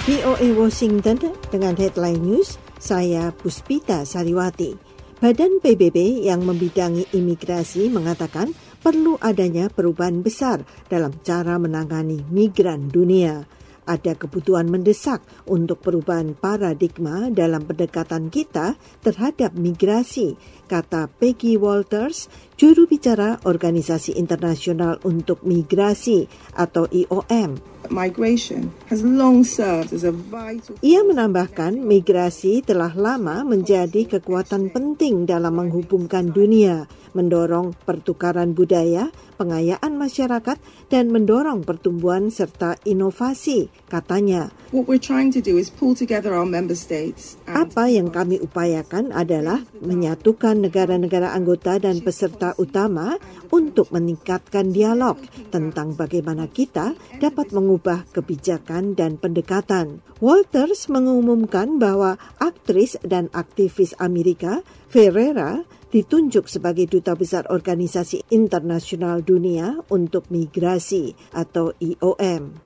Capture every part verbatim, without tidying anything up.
V O A Washington dengan headline news, saya Puspita Sariwati. Badan P B B yang membidangi imigrasi mengatakan perlu adanya perubahan besar dalam cara menangani migran dunia. Ada kebutuhan mendesak untuk perubahan paradigma dalam pendekatan kita terhadap migrasi, kata Peggy Walters, juru bicara Organisasi Internasional untuk Migrasi atau I O M. Migration has long served as a vital... Ia menambahkan migrasi telah lama menjadi kekuatan penting dalam menghubungkan dunia, mendorong pertukaran budaya, pengayaan masyarakat, dan mendorong pertumbuhan serta inovasi, katanya. What we're trying to do is pull together our member states. And... Apa yang kami upayakan adalah menyatukan negara-negara anggota dan peserta utama untuk meningkatkan dialog tentang bagaimana kita dapat mengubah kebijakan dan pendekatan. Walters mengumumkan bahwa aktris dan aktivis Amerika, Ferreira, ditunjuk sebagai Duta Besar Organisasi Internasional Dunia untuk Migrasi atau I O M.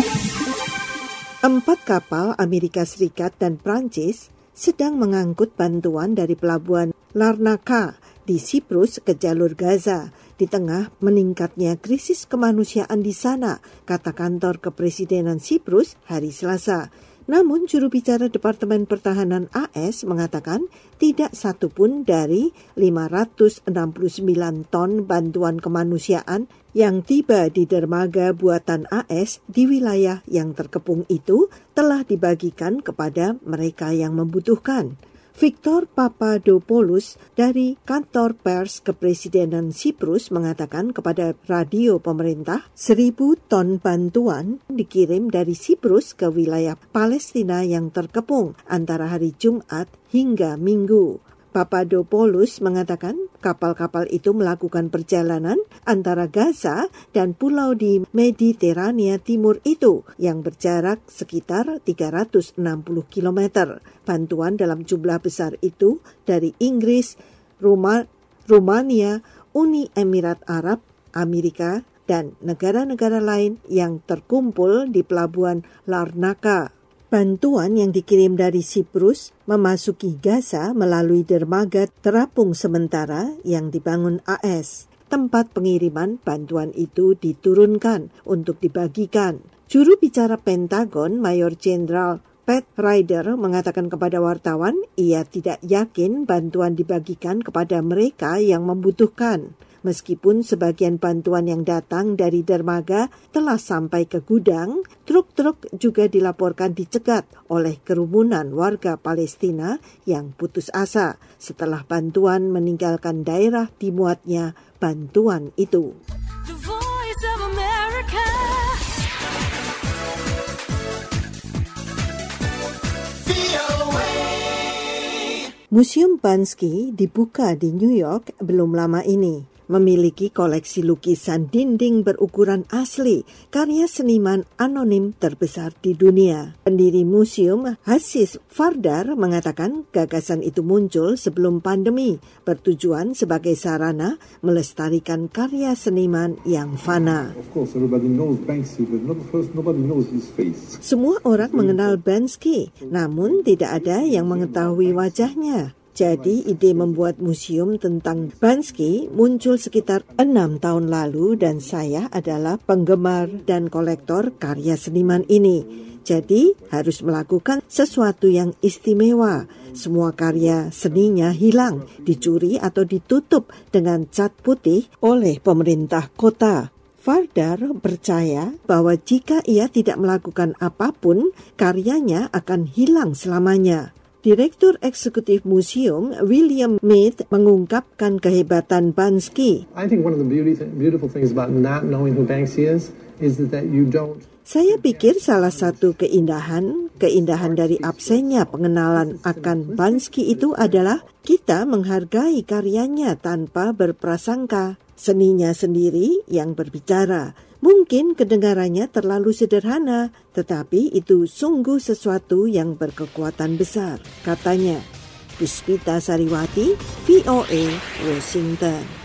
Empat kapal Amerika Serikat dan Prancis sedang mengangkut bantuan dari pelabuhan Larnaca di Siprus ke jalur Gaza di tengah meningkatnya krisis kemanusiaan di sana, kata kantor kepresidenan Siprus hari Selasa. Namun juru bicara Departemen Pertahanan A S mengatakan tidak satu pun dari lima ratus enam puluh sembilan ton bantuan kemanusiaan yang tiba di dermaga buatan A S di wilayah yang terkepung itu telah dibagikan kepada mereka yang membutuhkan. Victor Papadopoulos dari kantor pers kepresidenan Siprus mengatakan kepada radio pemerintah seribu ton bantuan dikirim dari Siprus ke wilayah Palestina yang terkepung antara hari Jumat hingga Minggu. Papadopoulos mengatakan kapal-kapal itu melakukan perjalanan antara Gaza dan pulau di Mediterania Timur itu yang berjarak sekitar tiga ratus enam puluh kilometer. Bantuan dalam jumlah besar itu dari Inggris, Roma, Rumania, Uni Emirat Arab, Amerika, dan negara-negara lain yang terkumpul di pelabuhan Larnaca. Bantuan yang dikirim dari Siprus memasuki Gaza melalui dermaga terapung sementara yang dibangun A S. Tempat pengiriman bantuan itu diturunkan untuk dibagikan. Juru bicara Pentagon, Mayor Jenderal Pat Ryder mengatakan kepada wartawan ia tidak yakin bantuan dibagikan kepada mereka yang membutuhkan. Meskipun sebagian bantuan yang datang dari dermaga telah sampai ke gudang, truk-truk juga dilaporkan dicegat oleh kerumunan warga Palestina yang putus asa setelah bantuan meninggalkan daerah dimuatnya bantuan itu. The Voice of America. Museum Banksy dibuka di New York belum lama ini. Memiliki koleksi lukisan dinding berukuran asli, karya seniman anonim terbesar di dunia. Pendiri museum, Hassis Fardar, mengatakan gagasan itu muncul sebelum pandemi, bertujuan sebagai sarana melestarikan karya seniman yang fana. Of course, everybody knows Banksy, but not first, nobody knows his face. Semua orang mengenal Banksy, namun tidak ada yang mengetahui wajahnya. Jadi ide membuat museum tentang Banksy muncul sekitar enam tahun lalu dan saya adalah penggemar dan kolektor karya seniman ini. Jadi harus melakukan sesuatu yang istimewa. Semua karya seninya hilang, dicuri atau ditutup dengan cat putih oleh pemerintah kota. Fardar percaya bahwa jika ia tidak melakukan apapun, karyanya akan hilang selamanya. Direktur Eksekutif Museum William Mead mengungkapkan kehebatan Banksy. I think one of the beauty th- beautiful things about not knowing who Banksy is is that you don't. Saya pikir salah satu keindahan, keindahan dari absennya pengenalan akan Banksy itu adalah kita menghargai karyanya tanpa berprasangka. Seninya sendiri yang berbicara. Mungkin kedengarannya terlalu sederhana, tetapi itu sungguh sesuatu yang berkekuatan besar, katanya. Puspita Sariwati, V O A, Washington.